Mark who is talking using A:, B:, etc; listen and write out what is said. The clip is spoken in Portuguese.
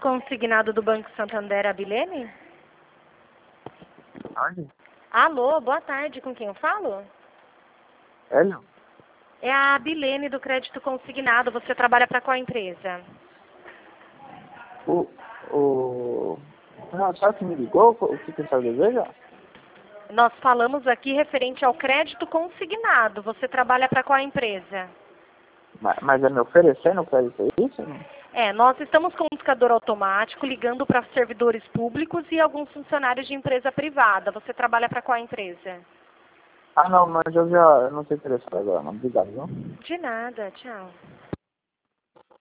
A: consignado do Banco Santander, Abilene?
B: Onde?
A: Alô, boa tarde, com quem eu falo?
B: Hélio?
A: É a Abilene do crédito consignado, você trabalha para qual empresa?
B: Não, sabe que me ligou? O que você deseja?
A: Nós falamos aqui referente ao crédito consignado, você trabalha para qual empresa?
B: Mas é me oferecendo pra isso, é isso?
A: Nós estamos com um buscador automático ligando para servidores públicos e alguns funcionários de empresa privada. Você trabalha para qual empresa?
B: Ah, não, mas eu não tô interessado agora, não. Obrigado, viu?
A: De nada, tchau.